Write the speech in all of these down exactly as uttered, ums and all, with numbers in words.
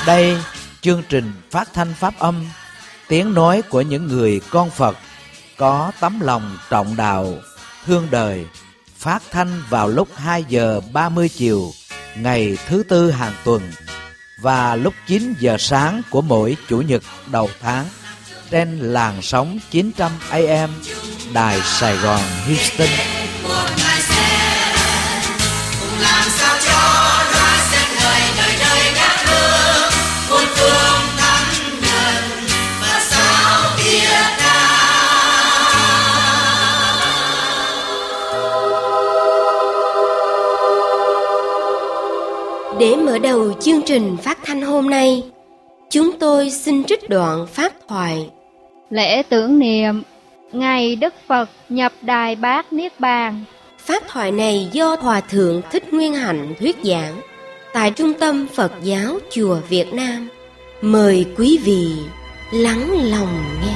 Đây, chương trình phát thanh pháp âm, tiếng nói của những người con Phật có tấm lòng trọng đạo, thương đời, phát thanh vào lúc hai giờ ba mươi chiều ngày thứ tư hàng tuần và lúc chín giờ sáng của mỗi Chủ nhật đầu tháng trên làn sóng chín trăm A M Đài Sài Gòn Houston. Để mở đầu chương trình phát thanh hôm nay, chúng tôi xin trích đoạn pháp thoại lễ tưởng niệm ngày Đức Phật nhập Đài Bát Niết Bàn. Pháp thoại này do Hòa Thượng Thích Nguyên Hạnh thuyết giảng tại Trung tâm Phật giáo Chùa Việt Nam. Mời quý vị lắng lòng nghe.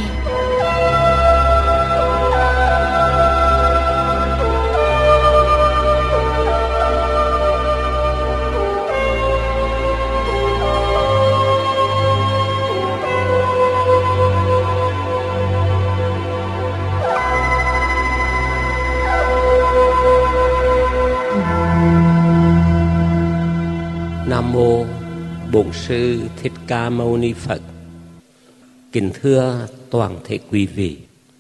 Nam mô Bổn Sư Thích Ca Mâu Ni Phật. Kính thưa toàn thể quý vị,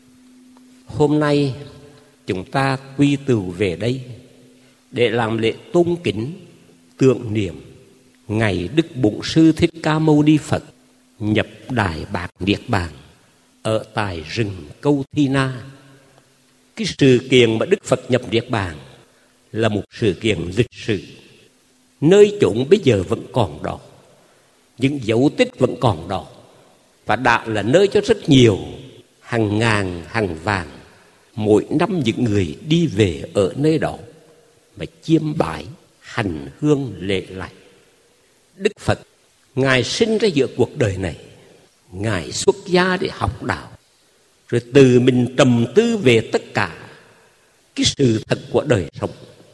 hôm nay chúng ta quy tụ về đây để làm lễ tôn kính tưởng niệm ngày Đức Bổn Sư Thích Ca Mâu Ni Phật nhập Đài Bát Niết Bàn ở tại rừng Câu Thi Na. Cái sự kiện mà Đức Phật nhập Niết Bàn là một sự kiện lịch sử. Nơi chốn bây giờ vẫn còn đó, những dấu tích vẫn còn đó, và đã là nơi cho rất nhiều hàng ngàn hàng vạn mỗi năm những người đi về ở nơi đó mà chiêm bái hành hương lễ lạy. Đức Phật Ngài sinh ra giữa cuộc đời này, Ngài xuất gia để học đạo, rồi từ mình trầm tư về tất cả cái sự thật của đời sống.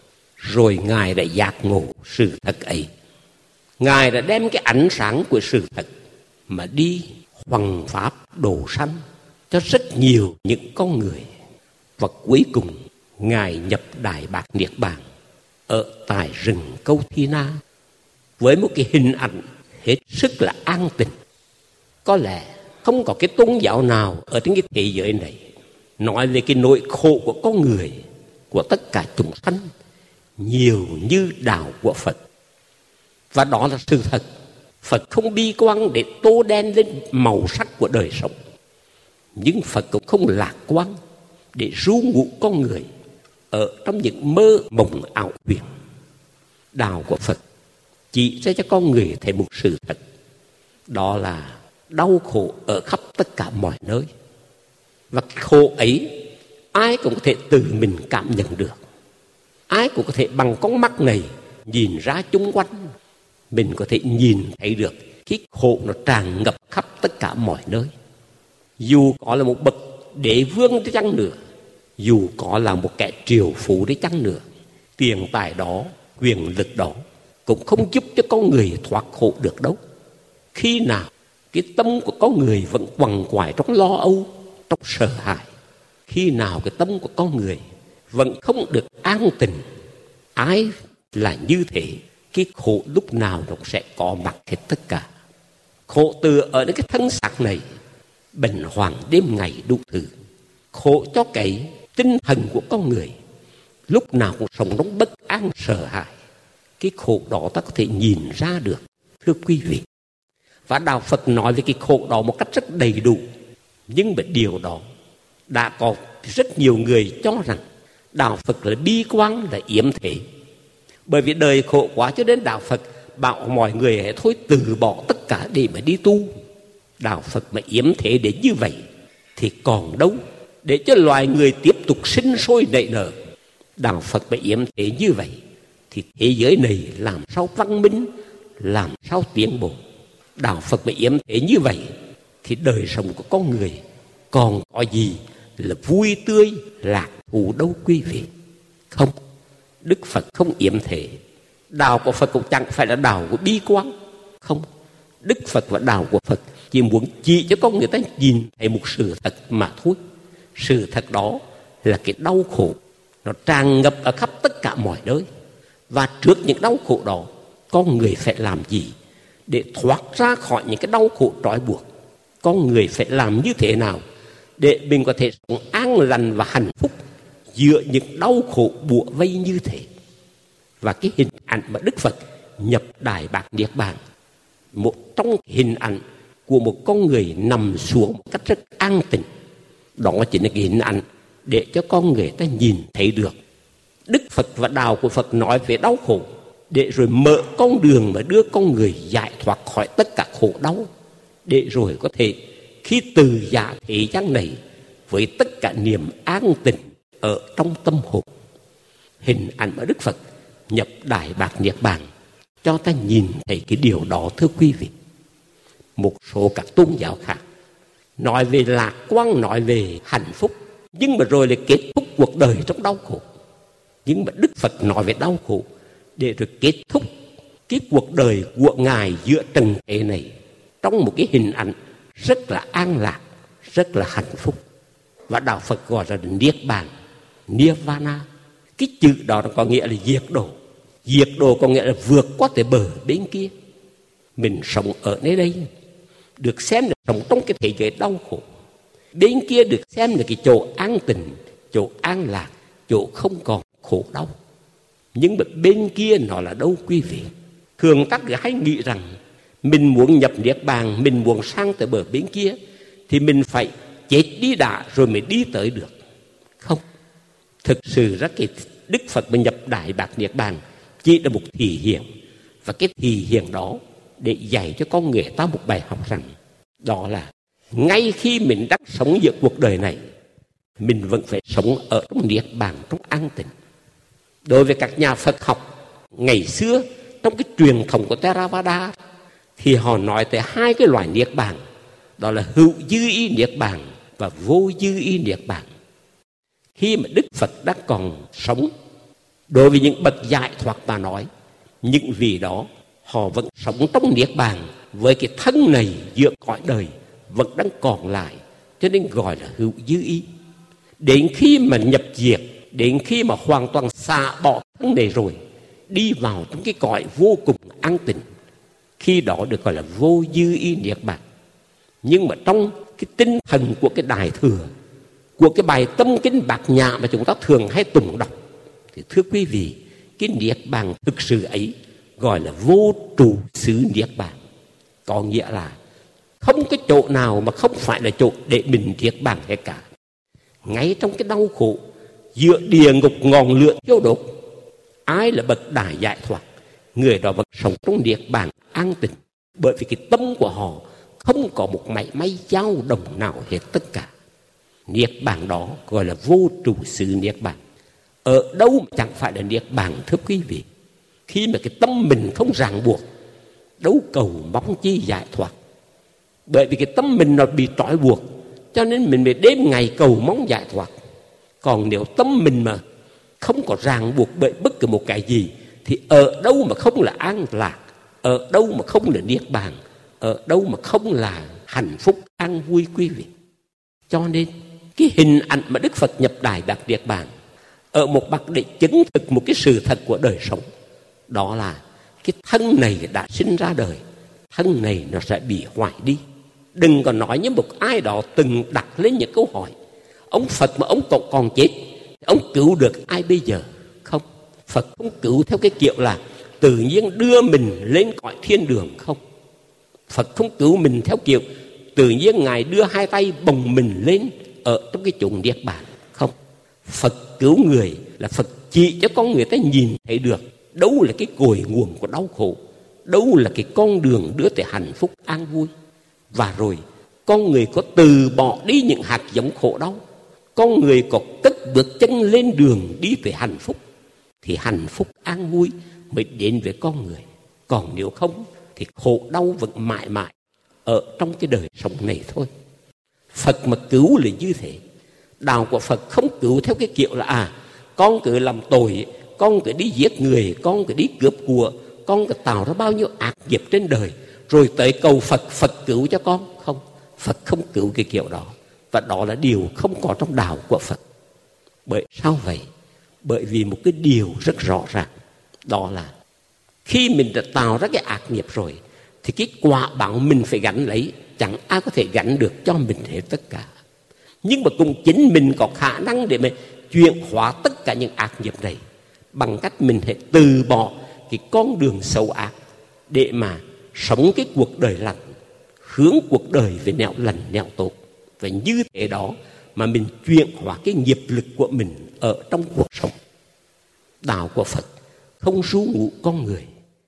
Rồi Ngài đã giác ngộ sự thật ấy. Ngài đã đem cái ánh sáng của sự thật mà đi hoằng pháp độ sanh cho rất nhiều những con người. Và cuối cùng Ngài nhập Đại Bát Niết Bàn ở tại rừng Câu Thi Na với một cái hình ảnh hết sức là an tịnh. Có lẽ không có cái tôn giáo nào ở trên cái thế giới này nói về cái nỗi khổ của con người, của tất cả chúng sanh nhiều như đạo của Phật. Và đó là sự thật. Phật không bi quan để tô đen lên màu sắc của đời sống, nhưng Phật cũng không lạc quan để ru ngủ con người ở trong những mơ mộng ảo huyền. Đạo của Phật chỉ ra cho con người thấy một sự thật, đó là đau khổ ở khắp tất cả mọi nơi. Và cái khổ ấy ai cũng có thể tự mình cảm nhận được. Ai cũng có thể bằng con mắt này nhìn ra chung quanh, mình có thể nhìn thấy được cái khổ nó tràn ngập khắp tất cả mọi nơi. Dù có là một bậc đế vương đi chăng nữa, dù có là một kẻ triều phú đi chăng nữa, tiền tài đó, quyền lực đó cũng không giúp cho con người thoát khổ được đâu. Khi nào cái tâm của con người vẫn quằn quại trong lo âu, trong sợ hãi, khi nào cái tâm của con người vẫn không được an tình, ái là như thế, cái khổ lúc nào nó sẽ có mặt hết tất cả. Khổ từ ở những cái thân xác này, bệnh hoạn đêm ngày đủ thứ. Khổ cho cái tinh thần của con người, lúc nào cũng sống trong bất an sợ hãi. Cái khổ đó ta có thể nhìn ra được, thưa quý vị. Và Đạo Phật nói về cái khổ đó một cách rất đầy đủ. Nhưng mà điều đó đã có rất nhiều người cho rằng Đạo Phật là bi quan, là yếm thế. Bởi vì đời khổ quá cho đến Đạo Phật bảo mọi người hãy thôi từ bỏ tất cả để mà đi tu. Đạo Phật mà yếm thế đến như vậy thì còn đâu để cho loài người tiếp tục sinh sôi nảy nở. Đạo Phật mà yếm thế như vậy thì thế giới này làm sao văn minh, làm sao tiến bộ. Đạo Phật mà yếm thế như vậy thì đời sống của con người còn có gì là vui tươi, lạc thú đâu quý vị. Không, Đức Phật không yếm thế. Đạo của Phật cũng chẳng phải là đạo của bi quan. Không, Đức Phật và đạo của Phật chỉ muốn chỉ cho con người ta nhìn thấy một sự thật mà thôi. Sự thật đó là cái đau khổ, nó tràn ngập ở khắp tất cả mọi nơi. Và trước những đau khổ đó, con người phải làm gì để thoát ra khỏi những cái đau khổ trói buộc? Con người phải làm như thế nào để mình có thể sống an lành và hạnh phúc giữa những đau khổ bủa vây như thế? Và cái hình ảnh mà Đức Phật nhập Đại Bát Niết Bàn, một trong hình ảnh của một con người nằm xuống một cách rất an tịnh, đó chính là cái hình ảnh để cho con người ta nhìn thấy được Đức Phật và đạo của Phật nói về đau khổ, để rồi mở con đường mà đưa con người giải thoát khỏi tất cả khổ đau, để rồi có thể khi từ giả thế gian này với tất cả niềm an tịnh ở trong tâm hồn. Hình ảnh mà Đức Phật nhập Đại Bát Niết Bàn cho ta nhìn thấy cái điều đó, thưa quý vị. Một số các tôn giáo khác nói về lạc quan, nói về hạnh phúc, nhưng mà rồi lại kết thúc cuộc đời trong đau khổ. Nhưng mà Đức Phật nói về đau khổ để rồi kết thúc cái cuộc đời của Ngài giữa trần thế này trong một cái hình ảnh rất là an lạc, rất là hạnh phúc. Và đạo Phật gọi là Niết Bàn, Nirvana. Cái chữ đó có nghĩa là diệt độ. Diệt độ có nghĩa là vượt qua tới bờ bên kia. Mình sống ở nơi đây được xem là sống trong cái thế giới đau khổ, bên kia được xem là cái chỗ an tịnh, chỗ an lạc, chỗ không còn khổ đau. Nhưng mà bên kia nó là đâu quý vị? Thường các người hay nghĩ rằng mình muốn nhập Niết Bàn, mình muốn sang tới bờ bên kia thì mình phải chết đi đã rồi mới đi tới được. Không, thực sự ra cái Đức Phật mà nhập Đại Bát Niết Bàn chỉ là một thị hiện. Và cái thị hiện đó để dạy cho con người ta một bài học rằng, đó là ngay khi mình đang sống giữa cuộc đời này, mình vẫn phải sống ở trong Niết Bàn, trong an tịnh. Đối với các nhà Phật học ngày xưa, trong cái truyền thống của Theravada, thì họ nói tới hai cái loại Niết Bàn, đó là hữu dư y Niết Bàn và vô dư y Niết Bàn. Khi mà Đức Phật đang còn sống, đối với những bậc giải thoát mà nói, những vị đó họ vẫn sống trong Niết Bàn với cái thân này giữa cõi đời vẫn đang còn lại, cho nên gọi là hữu dư y. Đến khi mà nhập diệt, đến khi mà hoàn toàn xả bỏ thân này rồi, đi vào trong cái cõi vô cùng an tịnh, khi đó được gọi là vô dư y Niết Bàn. Nhưng mà trong cái tinh thần của cái Đại Thừa, của cái bài Tâm Kinh Bát Nhã mà chúng ta thường hay tụng đọc, thì thưa quý vị, cái Niết Bàn thực sự ấy gọi là vô trụ xứ Niết Bàn. Có nghĩa là không có chỗ nào mà không phải là chỗ để mình Niết Bàn hết cả. Ngay trong cái đau khổ, giữa địa ngục ngọn lửa thiêu đốt, ai là bậc đại giải thoát, người đó vẫn sống trong Niết Bàn an tịnh. Bởi vì cái tâm của họ không có một mảy may dao động nào hết tất cả. Niết Bàn đó gọi là vô trụ xứ Niết Bàn. Ở đâu mà chẳng phải là Niết Bàn, thưa quý vị? Khi mà cái tâm mình không ràng buộc, đấu cầu mong chi giải thoát. Bởi vì cái tâm mình nó bị trói buộc, cho nên mình mới đêm ngày cầu mong giải thoát. Còn nếu tâm mình mà không có ràng buộc bởi bất cứ một cái gì, thì ở đâu mà không là an lạc, ở đâu mà không là Niết Bàn, ở đâu mà không là hạnh phúc an vui, quý vị. Cho nên cái hình ảnh mà Đức Phật nhập Đại Bát Niết Bàn ở một bậc để chứng thực một cái sự thật của đời sống, đó là cái thân này đã sinh ra đời, thân này nó sẽ bị hoại đi. Đừng có nói như một ai đó từng đặt lên những câu hỏi, ông Phật mà ông còn, còn chết, ông cứu được ai bây giờ? Không, Phật không cứu theo cái kiểu là tự nhiên đưa mình lên cõi thiên đường. Không, Phật không cứu mình theo kiểu tự nhiên Ngài đưa hai tay bồng mình lên ở trong cái chốn Niết Bàn. Không, Phật cứu người là Phật chỉ cho con người ta nhìn thấy được đâu là cái cội nguồn của đau khổ, đâu là cái con đường đưa tới hạnh phúc an vui. Và rồi con người có từ bỏ đi những hạt giống khổ đau, con người có cất bước chân lên đường đi về hạnh phúc, thì hạnh phúc an vui mới đến với con người. Còn nếu không thì khổ đau vẫn mãi mãi ở trong cái đời sống này thôi. Phật mà cứu là như thế. Đạo của Phật không cứu theo cái kiểu là à, con cứ làm tội, con cứ đi giết người, con cứ đi cướp của, con cứ tạo ra bao nhiêu ác nghiệp trên đời, rồi tới cầu Phật, Phật cứu cho con. Không, Phật không cứu cái kiểu đó. Và đó là điều không có trong đạo của Phật. Bởi sao vậy? Bởi vì một cái điều rất rõ ràng, đó là khi mình đã tạo ra cái ác nghiệp rồi thì cái quả báo mình phải gánh lấy, chẳng ai có thể gánh được cho mình hết tất cả. Nhưng mà cũng chính mình có khả năng để mà chuyển hóa tất cả những ác nghiệp này bằng cách mình hãy từ bỏ cái con đường xấu ác để mà sống cái cuộc đời lành, hướng cuộc đời về nẻo lành nẻo tốt. Và như thế đó mà mình chuyển hóa cái nghiệp lực của mình ở trong cuộc sống. Đạo của Phật không ru ngụ con người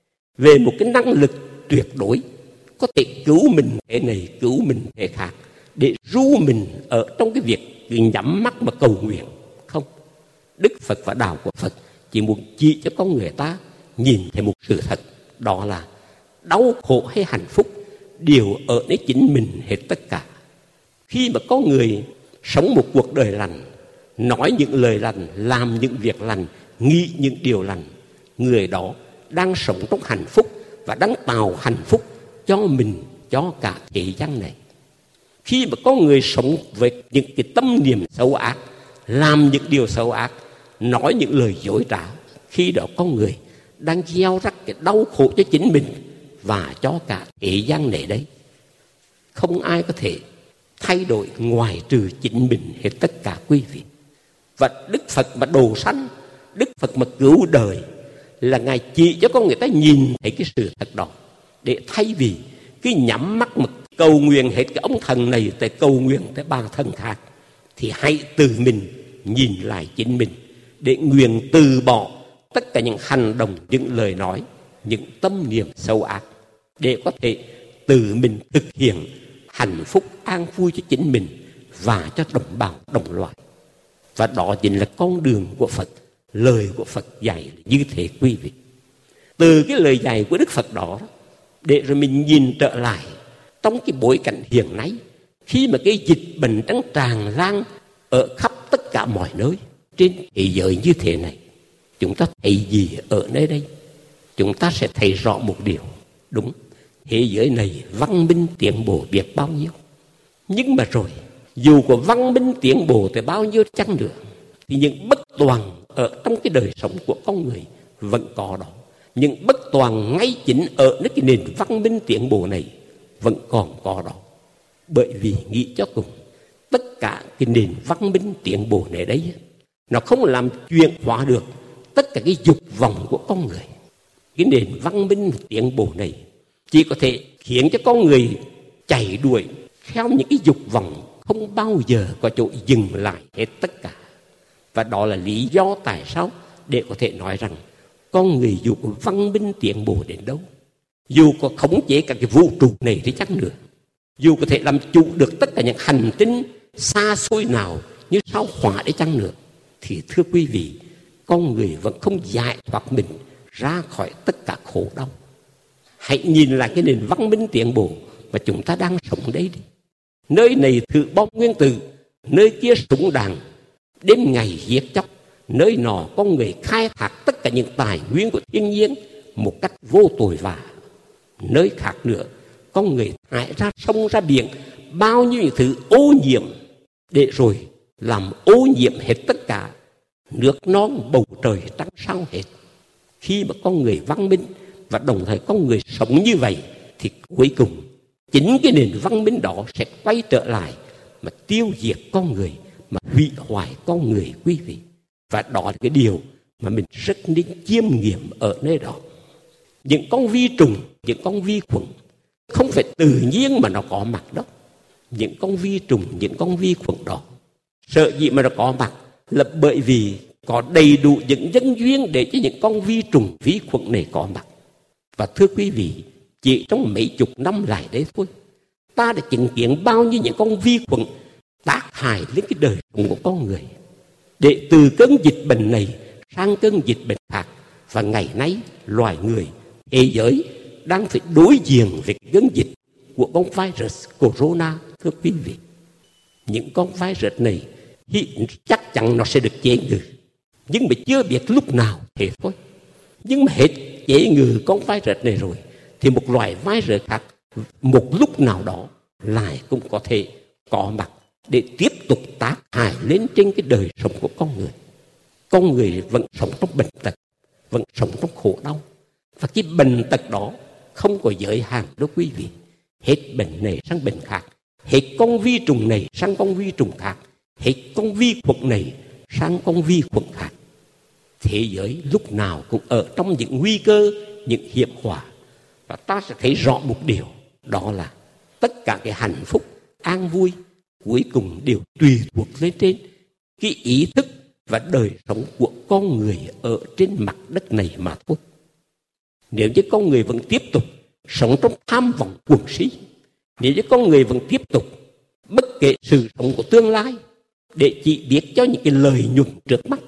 về một cái năng lực tuyệt đối có thể cứu mình thế này, cứu mình thế khác, để ru mình ở trong cái việc nhắm mắt mà cầu nguyện. Không, Đức Phật và đạo của Phật chỉ muốn chỉ cho con người ta nhìn thấy một sự thật, đó là đau khổ hay hạnh phúc đều ở nơi chính mình hết tất cả. Khi mà có người sống một cuộc đời lành, nói những lời lành, làm những việc lành, nghĩ những điều lành, người đó đang sống trong hạnh phúc và đang tạo hạnh phúc cho mình, cho cả thế gian này. Khi mà có người sống với những cái tâm niệm xấu ác, làm những điều xấu ác, nói những lời dối trá, khi đó có người đang gieo rắc cái đau khổ cho chính mình và cho cả thế gian này đấy. Không ai có thể thay đổi ngoài trừ chính mình hết tất cả quý vị. Và Đức Phật mà độ sanh, Đức Phật mà cứu đời là Ngài chỉ cho con người ta nhìn thấy cái sự thật đó, để thay vì cái nhắm mắt mà cầu nguyện hết cái ông thần này tới cầu nguyện tới ba thần khác, thì hãy từ mình nhìn lại chính mình để nguyện từ bỏ tất cả những hành động, những lời nói, những tâm niệm xấu ác, để có thể từ mình thực hiện hạnh phúc an vui cho chính mình và cho đồng bào đồng loại. Và đó chính là con đường của Phật. Lời của Phật dạy như thế quý vị. Từ cái lời dạy của Đức Phật đó, để rồi mình nhìn trở lại trong cái bối cảnh hiện nay, khi mà cái dịch bệnh đang tràn lan ở khắp tất cả mọi nơi trên thế giới như thế này, chúng ta thấy gì ở nơi đây? Chúng ta sẽ thấy rõ một điều, đúng, thế giới này văn minh tiến bộ biết bao nhiêu. Nhưng mà rồi, dù có văn minh tiến bộ tới bao nhiêu chăng nữa, thì những bất toàn ở trong cái đời sống của con người vẫn có đó. Những bất toàn ngay chính ở cái nền văn minh tiến bộ này vẫn còn có đó. Bởi vì nghĩ cho cùng, tất cả cái nền văn minh tiến bộ này đấy, nó không làm chuyển hóa được tất cả cái dục vọng của con người. Cái nền văn minh tiến bộ này chỉ có thể khiến cho con người chạy đuổi theo những cái dục vọng không bao giờ có chỗ dừng lại hết tất cả. Và đó là lý do tại sao để có thể nói rằng con người dù có văn minh tiến bộ đến đâu, dù có khống chế cả cái vũ trụ này thì chắc nữa, dù có thể làm chủ được tất cả những hành tinh xa xôi nào như sao Hỏa để chăng nữa, thì thưa quý vị, con người vẫn không giải thoát mình ra khỏi tất cả khổ đau. Hãy nhìn lại cái nền văn minh tiến bộ mà chúng ta đang sống đấy đi. Nơi này thử bom nguyên tử, nơi kia súng đạn, đêm ngày giết chóc, nơi nọ con người khai thác tất cả những tài nguyên của thiên nhiên một cách vô tội vạ. Nơi khác nữa, con người thải ra sông ra biển bao nhiêu những thứ ô nhiễm, để rồi làm ô nhiễm hết tất cả nước non bầu trời trắng sao hết. Khi mà con người văn minh và đồng thời con người sống như vậy, thì cuối cùng chính cái nền văn minh đó sẽ quay trở lại mà tiêu diệt con người, mà hủy hoại con người quý vị. Và đó là cái điều mà mình rất nên chiêm nghiệm ở nơi đó. Những con vi trùng, những con vi khuẩn không phải tự nhiên mà nó có mặt đó. Những con vi trùng, những con vi khuẩn đó sợ gì mà nó có mặt là bởi vì có đầy đủ những nhân duyên để cho những con vi trùng, vi khuẩn này có mặt. Và thưa quý vị, chỉ trong mấy chục năm lại đấy thôi, ta đã chứng kiến bao nhiêu những con vi khuẩn tác hại lên cái đời sống của con người. Để từ cơn dịch bệnh này sang cơn dịch bệnh khác, và ngày nay loài người, thế giới đang phải đối diện với cơn dịch của con virus corona. Thưa quý vị, những con virus này thì chắc chắn nó sẽ được chế ngự, nhưng mà chưa biết lúc nào thế thôi. Nhưng mà hết chế ngự con virus này rồi, thì một loài virus khác một lúc nào đó lại cũng có thể có mặt để tiếp tục tác hại lên trên cái đời sống của con người. Con người vẫn sống trong bệnh tật, vẫn sống trong khổ đau. Và cái bệnh tật đó không có giới hạn đâu quý vị. Hết bệnh này sang bệnh khác, hết con vi trùng này sang con vi trùng khác, hết con vi khuẩn này sang con vi khuẩn khác. Thế giới lúc nào cũng ở trong những nguy cơ, những hiểm họa. Và ta sẽ thấy rõ một điều, đó là tất cả cái hạnh phúc, an vui cuối cùng đều tùy thuộc lên trên cái ý thức và đời sống của con người ở trên mặt đất này mà thôi. Nếu như con người vẫn tiếp tục sống trong tham vọng cuồng si, nếu như con người vẫn tiếp tục bất kể sự sống của tương lai để chỉ biết cho những cái lời nhuận trước mắt,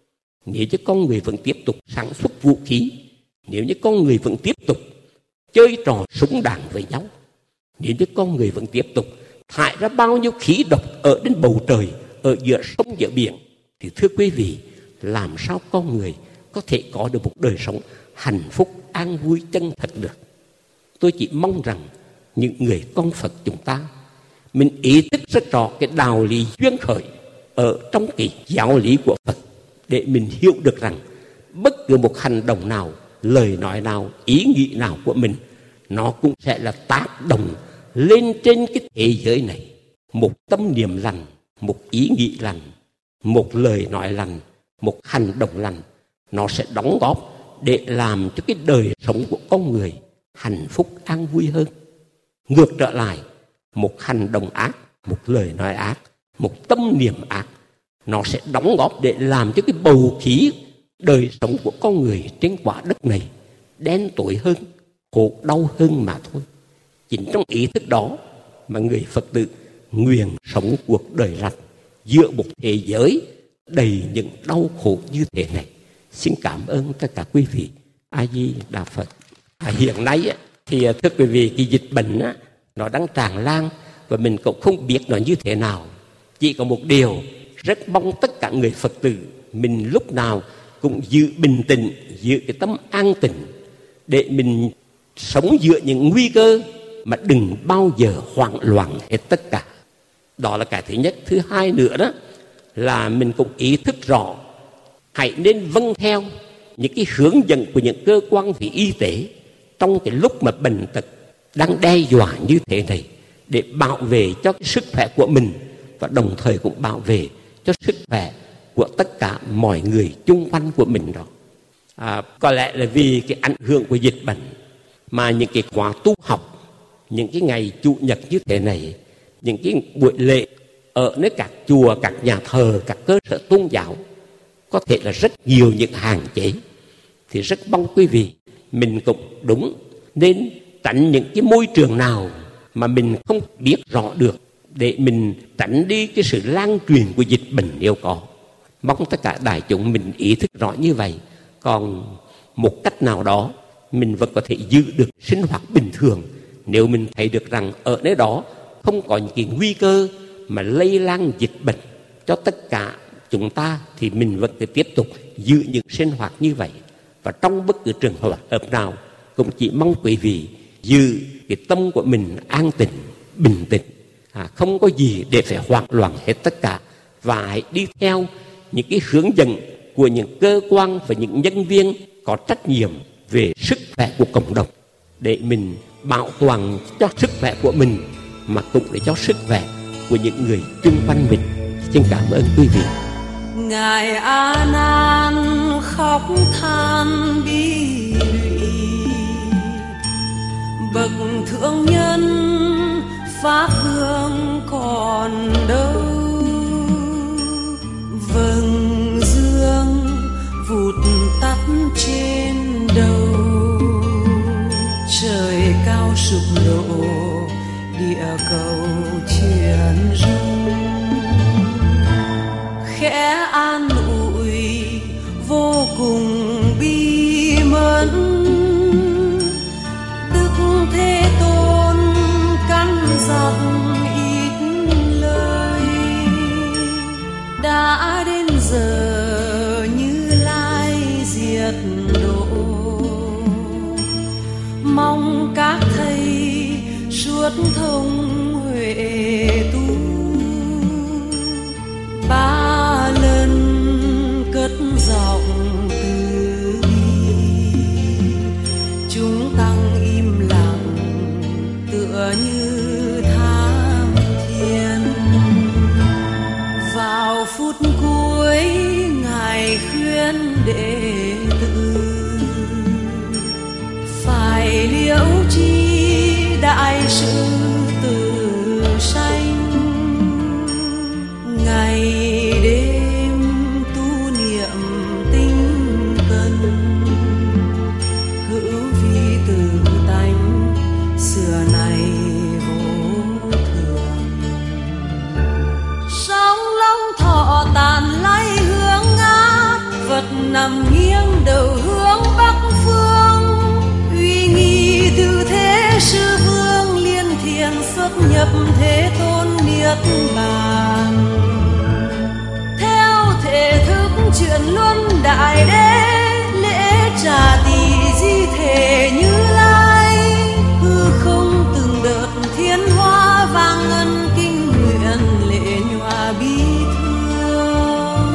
nếu như con người vẫn tiếp tục sản xuất vũ khí, nếu như con người vẫn tiếp tục chơi trò súng đạn với nhau, nếu như con người vẫn tiếp tục thải ra bao nhiêu khí độc ở trên bầu trời, ở giữa sông giữa biển, thì thưa quý vị, làm sao con người có thể có được một đời sống hạnh phúc, an vui, chân thật được? Tôi chỉ mong rằng những người con Phật chúng ta, mình ý thức rất rõ cái đạo lý duyên khởi ở trong cái giáo lý của Phật, để mình hiểu được rằng bất cứ một hành động nào, lời nói nào, ý nghĩ nào của mình, nó cũng sẽ là tác động lên trên cái thế giới này. Một tâm niệm lành, một ý nghĩ lành, một lời nói lành, một hành động lành, nó sẽ đóng góp để làm cho cái đời sống của con người hạnh phúc an vui hơn. Ngược trở lại, một hành động ác, một lời nói ác, một tâm niệm ác, nó sẽ đóng góp để làm cho cái bầu khí đời sống của con người trên quả đất này đen tối hơn, khổ đau hơn mà thôi. Chính trong ý thức đó mà người Phật tử nguyện sống cuộc đời rạch giữa một thế giới đầy những đau khổ như thế này. Xin cảm ơn tất cả quý vị. A Di Đà Phật. À, hiện nay thì thưa quý vị, cái dịch bệnh á, nó đang tràn lan và mình cũng không biết nó như thế nào. Chỉ có một điều, rất mong tất cả người Phật tử mình lúc nào cũng giữ bình tĩnh, giữ cái tâm an tịnh để mình sống giữa những nguy cơ mà đừng bao giờ hoảng loạn hết tất cả. Đó là cái thứ nhất. Thứ hai nữa đó là mình cũng ý thức rõ, hãy nên vâng theo những cái hướng dẫn của những cơ quan về y tế trong cái lúc mà bệnh tật đang đe dọa như thế này, để bảo vệ cho cái sức khỏe của mình và đồng thời cũng bảo vệ cho sức khỏe của tất cả mọi người chung quanh của mình đó. À, có lẽ là vì cái ảnh hưởng của dịch bệnh mà những cái khóa tu học, những cái ngày chủ nhật như thế này, những cái buổi lễ ở nơi các chùa, các nhà thờ, các cơ sở tôn giáo có thể là rất nhiều những hạn chế. Thì rất mong quý vị mình cũng đúng nên tránh những cái môi trường nào mà mình không biết rõ được, để mình tránh đi cái sự lan truyền của dịch bệnh nếu có. Mong tất cả đại chúng mình ý thức rõ như vậy. Còn một cách nào đó mình vẫn có thể giữ được sinh hoạt bình thường. Nếu mình thấy được rằng ở nơi đó không có những cái nguy cơ mà lây lan dịch bệnh cho tất cả chúng ta, thì mình vẫn phải tiếp tục giữ những sinh hoạt như vậy. Và trong bất cứ trường hợp nào cũng chỉ mong quý vị giữ cái tâm của mình an tịnh, bình tĩnh, à, không có gì để phải hoảng loạn hết tất cả, và hãy đi theo những cái hướng dẫn của những cơ quan và những nhân viên có trách nhiệm về sức khỏe của cộng đồng, để mình bảo toàn cho sức khỏe của mình mà cũng để cho sức khỏe của những người chung quanh mình. Xin cảm ơn quý vị. Ngài A Nan khóc than bi lụy, bậc thượng nhân pháp vương còn đâu. Vầng dương vụt tắt trên đầu, trời cao sụp đổ, địa cầu chuyển rung. Khẽ an ủi vô cùng bi mẫn, Đức Thế Tôn căn dặn ít lời. thông huệ tu, ba lần cất giọng từ bi, chúng tăng im lặng tựa như thám thiên. Vào phút cuối ngài khuyên đệ tử phải liễu chi đại sự từ sanh, ngày đêm tu niệm tinh cần, hữu vi từ tánh xưa nay vô thường. Sóng long thọ tàn lay hướng ngát, vật nằm nghiêng đầu hướng bắc phương, uy nghi từ thế sư vương liên thiền xuất nhập thế tôn niết bàn. Theo thể thức chuyện luân đại đế, lễ trà tỳ di thể Như Lai, hư không từng đợt thiên hoa vang ngân kinh nguyện lệ nhòa bi thương.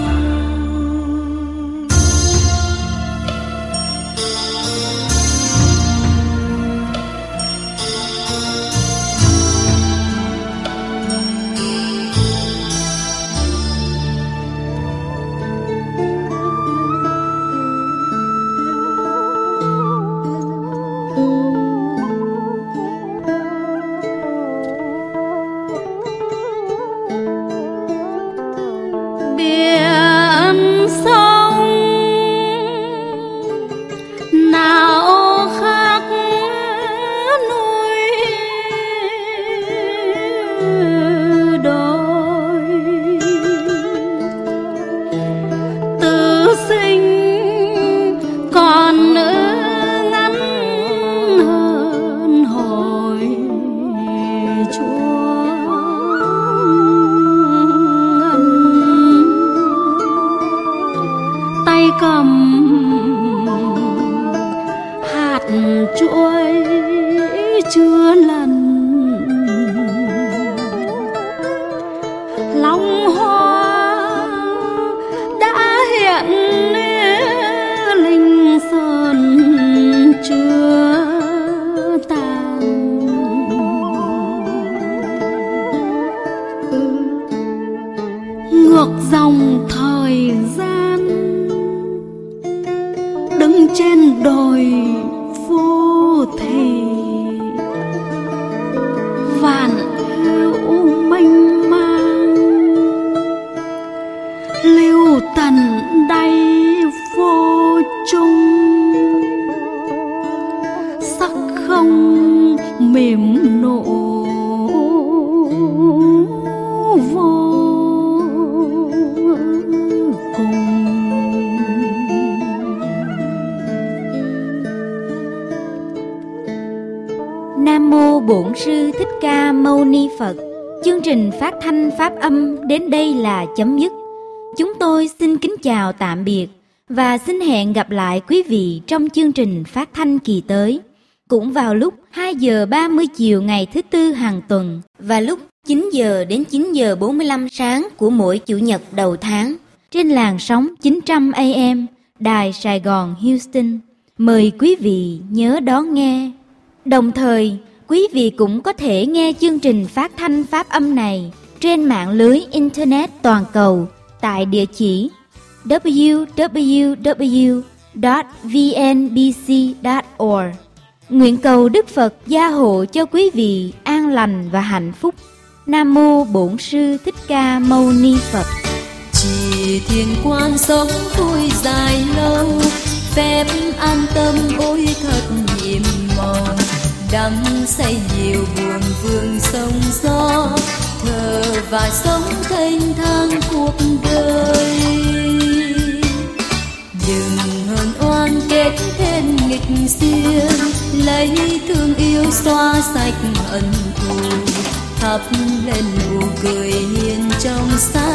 Nam mô Bổn Sư Thích Ca Mâu Ni Phật. Chương trình phát thanh pháp âm đến đây là chấm dứt. Chúng tôi xin kính chào tạm biệt và xin hẹn gặp lại quý vị trong chương trình phát thanh kỳ tới, cũng vào lúc hai giờ ba mươi chiều ngày thứ Tư hàng tuần và lúc chín giờ đến chín giờ bốn mươi lăm sáng của mỗi Chủ nhật đầu tháng trên làn sóng chín trăm A M Đài Sài Gòn Houston. Mời quý vị nhớ đón nghe. Đồng thời, quý vị cũng có thể nghe chương trình phát thanh pháp âm này trên mạng lưới Internet toàn cầu tại địa chỉ w w w chấm v n b c chấm org. Nguyện cầu Đức Phật gia hộ cho quý vị an lành và hạnh phúc. Nam mô Bổn Sư Thích Ca Mâu Ni Phật. Chỉ thiền quan sống vui dài lâu, phép an tâm ôi thật nhiệm màu. Đắm say nhiều buồn vương sông gió, thở và sống thênh thang cuộc đời. Đừng hờn oan kết thêm nghịch duyên, lấy thương yêu xóa sạch hận thù, thắp lên nụ cười hiền trong sáng.